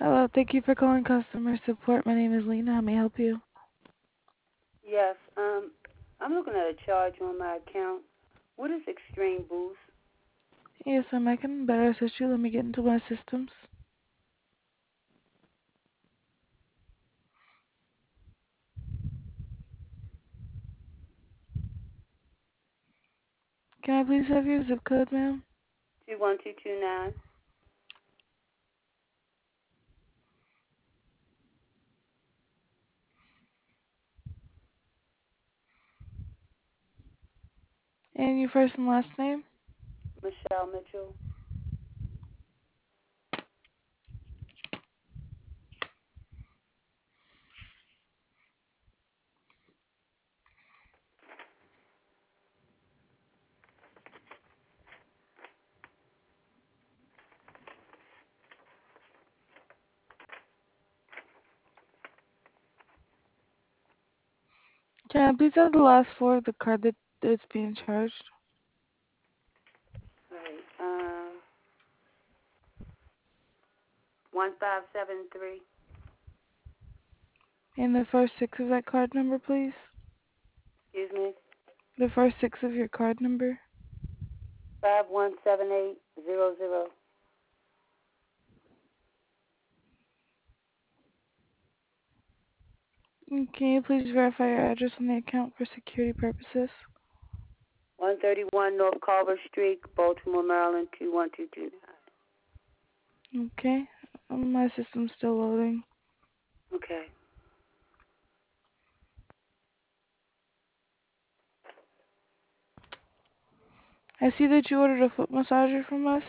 Hello, thank you for calling customer support. My name is Lena. How may I help you? Yes, I'm looking at a charge on my account. What is Extreme Boost? Yes, ma'am, I can better assist you. Let me get into my systems. Can I please have your zip code, ma'am? 21229. And your first and last name? Michelle Mitchell. Can I please have the last four of the card that's being charged? Right. 1573. And the first six of that card number, please? Excuse me. The first six of your card number? 517800. And can you please verify your address on the account for security purposes? 131 North Carver Street, Baltimore, Maryland 21229. Okay. My system's still loading. Okay. I see that you ordered a foot massager from us.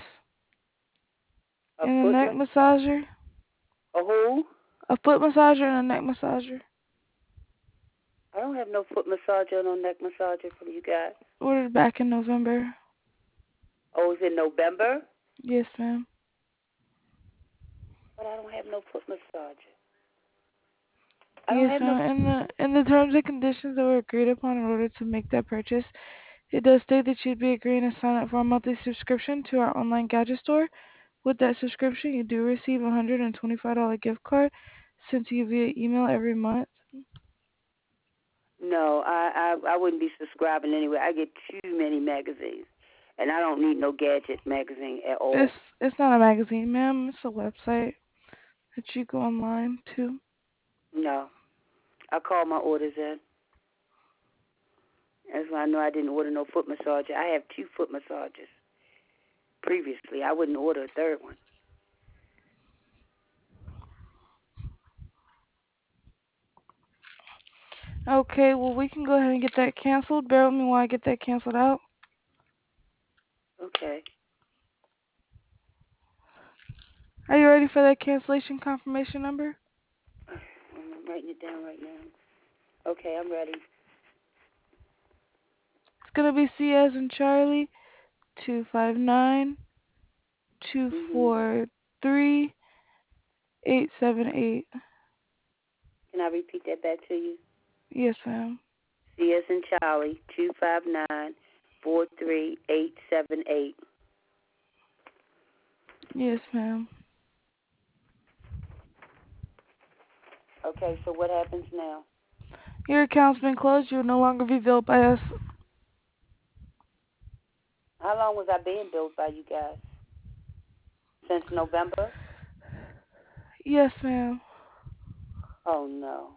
A And a foot neck mas- massager. A who? A foot massager and a neck massager. I don't have no foot massager or no neck massager from you guys. Ordered back in November. Oh, it's in November? Yes, ma'am. But I don't have no foot massager. I don't Yes, have no. ma'am. In the terms and conditions that were agreed upon in order to make that purchase, it does state that you'd be agreeing to sign up for a monthly subscription to our online gadget store. With that subscription, you do receive a $125 gift card sent to you via email every month. No, I wouldn't be subscribing anyway. I get too many magazines, and I don't need no gadget magazine at It's all. it's not a magazine, ma'am. It's a website that you go online to. No, I call my orders in. That's why I know I didn't order no foot massager. I have 2 foot massagers previously. I wouldn't order a third one. Okay, well we can go ahead and get that canceled. Bear with me while I get that canceled out. Okay, Are you ready for that cancellation confirmation number? I'm writing it down right now. Okay, I'm ready. It's gonna be C as in Charlie 259 Mhm. 243 878. Can I repeat that back to you? Yes, ma'am. C as in Charlie 259 43878. Yes, ma'am. Okay, so what happens now? Your account's been closed. You will no longer be billed by us. How long was I being billed by you guys? Since November? Yes, ma'am. Oh no.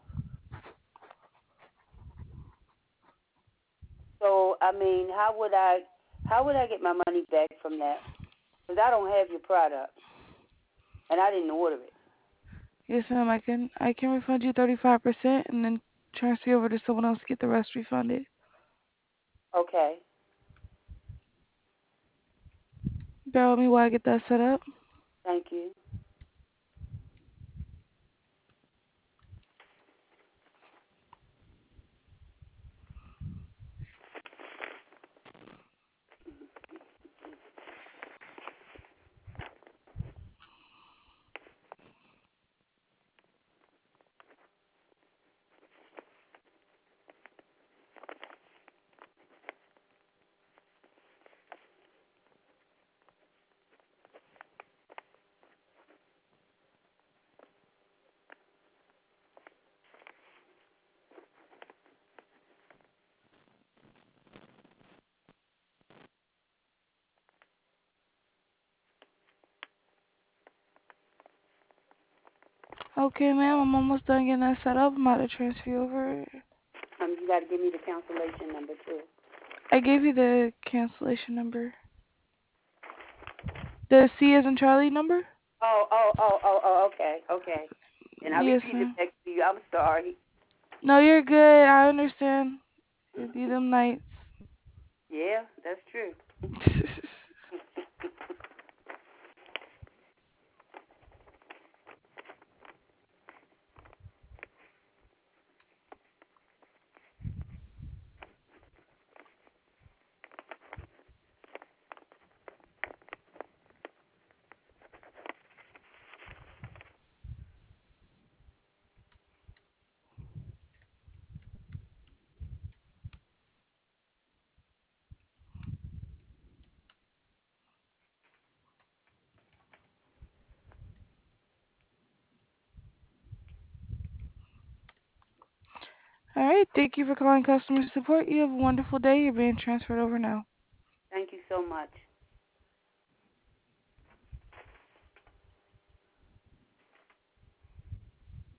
So I mean, how would I get my money back from that? Because I don't have your product, and I didn't order it. Yes, ma'am. I can refund you 35% and then transfer you over to someone else to get the rest refunded. Okay. Bear with me while I get that set up. Thank you. Okay, ma'am, I'm almost done getting that set up. I'm about to transfer you over. You got to give me the cancellation number too. I gave you the cancellation number. The C as in Charlie number? Okay, okay. And I Yes, repeat it ma'am. back to you. I'm sorry. No, you're good. I understand. It be them nights. Yeah, that's true. All right. Thank you for calling customer support. You have a wonderful day. You're being transferred over now. Thank you so much.